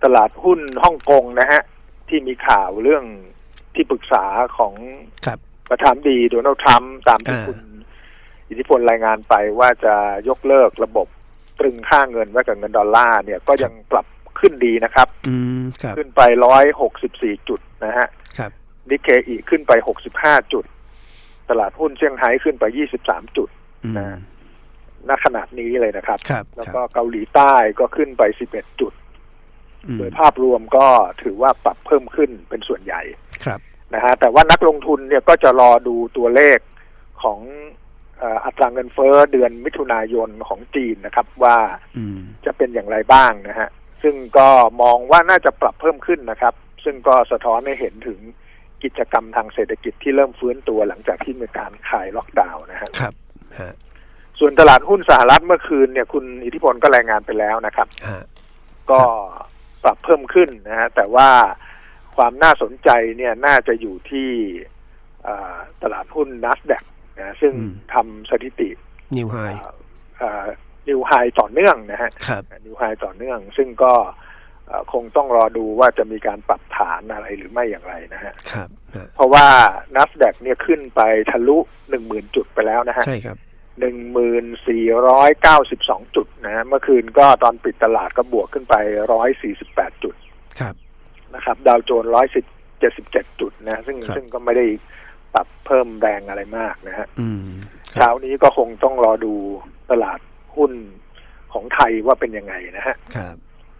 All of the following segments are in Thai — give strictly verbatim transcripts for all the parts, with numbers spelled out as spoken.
ลาดหุ้นฮ่องกงนะฮะที่มีข่าวเรื่องที่ปรึกษาของประธานาธิบดีโดนัลด์ทรัมป์ตามที่คุณอิทธิพลรายงานไปว่าจะยกเลิกระบบตรึงค่าเงินไว้กับเงินดอลลาร์เนี่ยก็ยังปรับขึ้นดีนะครับขึ้นไปหนึ่งร้อยหกสิบสี่จุดนะฮะนิกเกอิขึ้นไปหกสิบห้าจุดตลาดหุ้นเซี่ยงไฮ้ขึ้นไปยี่สิบสามจุดนะณขนาดนี้เลยนะครับแล้วก็เกาหลีใต้ก็ขึ้นไปสิบเอ็ดจุดโดยภาพรวมก็ถือว่าปรับเพิ่มขึ้นเป็นส่วนใหญ่นะฮะแต่ว่านักลงทุนเนี่ยก็จะรอดูตัวเลขของอัตราเงินเฟ้อเดือนมิถุนายนของจีนนะครับว่าจะเป็นอย่างไรบ้างนะฮะซึ่งก็มองว่าน่าจะปรับเพิ่มขึ้นนะครับซึ่งก็สะท้อนให้เห็นถึงกิจกรรมทางเศรษฐกิจที่เริ่มฟื้นตัวหลังจากที่มีการคลายล็อกดาวน์นะฮะครับส่วนตลาดหุ้นสหรัฐเมื่อคืนเนี่ยคุณอิทธิพลก็รายงานไปแล้วนะครับก็ปรับเพิ่มขึ้นนะฮะแต่ว่าความน่าสนใจเนี่ยน่าจะอยู่ที่ตลาดหุ้น NASDAQ นะซึ่งทำสถิติ New High New High ต่อเนื่องนะฮะ New High ต่อเนื่องซึ่งก็คงต้องรอดูว่าจะมีการปรับฐานอะไรหรือไม่อย่างไรนะฮะเพราะว่า NASDAQ เนี่ยขึ้นไปทะลุ หนึ่งหมื่น จุดไปแล้วนะฮะใช่ครับ หนึ่งหมื่นสี่ร้อยเก้าสิบสอง จุดนะฮะเมื่อคืนก็ตอนปิดตลาดก็บวกขึ้นไปหนึ่งร้อยสี่สิบแปดจุดครับนะครับดาวโจนส์หนึ่งร้อยเจ็ดสิบเจ็ดจุดนะซึ่งซึ่งก็ไม่ได้ปรับเพิ่มแรงอะไรมากนะฮะเช้านี้ก็คงต้องรอดูตลาดหุ้นของไทยว่าเป็นยังไงนะฮะครับ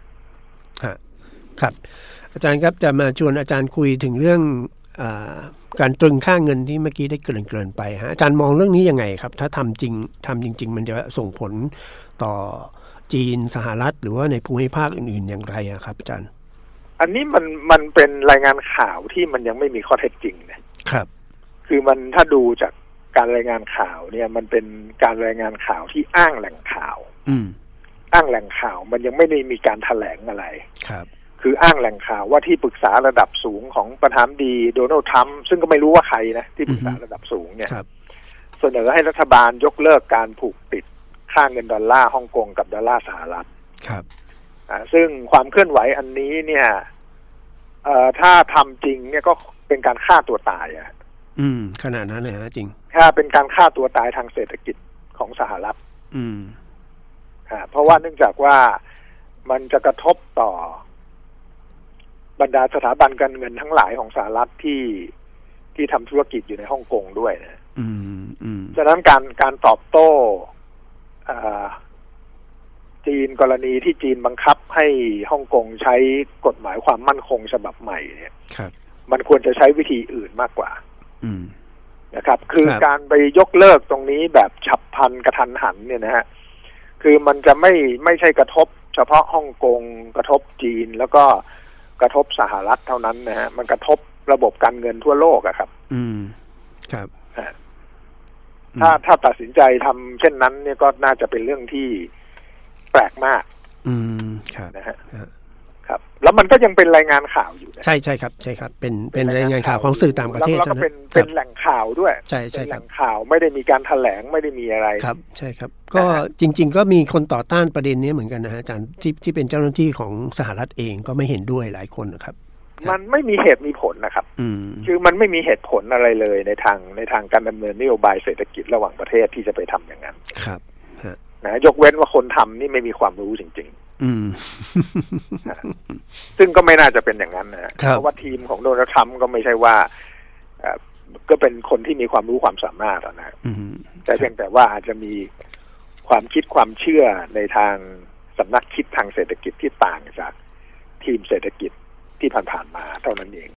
ครับอาจารย์ครับจะมาชวนอาจารย์คุยถึงเรื่องอ่าการตรึงค่าเงินที่เมื่อกี้ได้เกริ่นเกริ่นไปฮะอาจารย์มองเรื่องนี้ยังไงครับถ้าทำจริงทำจริงๆมันจะส่งผลต่อจีนสหรัฐหรือว่าในภูมิภาคอื่นๆอย่างไรครับอาจารย์อันนี้มันมันเป็นรายงานข่าวที่มันยังไม่มีข้อเท็จจริงนะครับคือมันถ้าดูจากการรายงานข่าวเนี่ยมันเป็นการรายงานข่าวที่อ้างแหล่งข่าวอืมอ้างแหล่งข่าวมันยังไม่ได้มีการแถลงอะไรครับคืออ้างแหล่งข่าวว่าที่ปรึกษาระดับสูงของประธานาธิบดีโดนัลด์ทรัมป์ซึ่งก็ไม่รู้ว่าใครนะที่ปรึกษาระดับสูงเนี่ยเสนอให้รัฐบาลยกเลิกการผูกติดค่าเงินดอลลาร์ฮ่องกงกับดอลลาร์สหรัฐครับอ่าซึ่งความเคลื่อนไหวอันนี้เนี่ยเอ่อถ้าทำจริงเนี่ยก็เป็นการฆ่าตัวตายอ่ะอืมขนาดนั้นเลยฮะจริงถ้าเป็นการฆ่าตัวตายทางเศรษฐกิจของสหรัฐอืมอ่าเพราะว่าเนื่องจากว่ามันจะกระทบต่อบรรดาสถาบันการเงินทั้งหลายของสหรัฐที่ที่ทำธุรกิจอยู่ในฮ่องกงด้วยนะอืมอืมฉะนั้นการการตอบโต้อ่าจีนกรณีที่จีนบังคับให้ฮ่องกงใช้กฎหมายความมั่นคงฉบับใหม่เนี่ยมันควรจะใช้วิธีอื่นมากกว่านะครับคือการไปยกเลิกตรงนี้แบบฉับพลันกระทันหันเนี่ยนะฮะคือมันจะไม่ไม่ใช่กระทบเฉพาะฮ่องกงกระทบจีนแล้วก็กระทบสหรัฐเท่านั้นนะฮะมันกระทบระบบการเงินทั่วโลกอะครับอืมครับถ้าถ้าตัดสินใจทำเช่นนั้นเนี่ยก็น่าจะเป็นเรื่องที่แปลกมากอืมครับนะฮะครับแล้วมันก็ยังเป็นรายงานข่าวอยู่ใช่ใช่ครับใช่ครับเป็นเป็นรายงานข่าวของสื่อต่างประเทศแล้วก็เป็นเป็นแหล่งข่าวด้วยใช่ใช่ครับแหล่งข่าวไม่ได้มีการแถลงไม่ได้มีอะไรครับใช่ครับก็จริงๆก็มีคนต่อต้านประเด็นนี้เหมือนกันนะฮะอาจารย์ที่ที่เป็นเจ้าหน้าที่ของสหรัฐเองก็ไม่เห็นด้วยหลายคนนะครับมันไม่มีเหตุมีผลนะครับคือมันไม่มีเหตุผลอะไรเลยในทางในทางการดำเนินนโยบายเศรษฐกิจระหว่างประเทศที่จะไปทำอย่างนั้นครับนะยกเว้นว่าคนทำนี่ไม่มีความรู้จริงๆอืม ซึ่งก็ไม่น่าจะเป็นอย่างนั้นนะเพราะว่าทีมของโดนัลด์ทรัมป์ก็ไม่ใช่ว่าก็เป็นคนที่มีความรู้ความสามารถนะแต่เพียงแต่ว่าอาจจะมีความคิดความเชื่อในทางสำนักคิดทางเศรษฐกิจที่ต่างจากทีมเศรษฐกิจที่ผ่านๆมาเท่านั้นเอง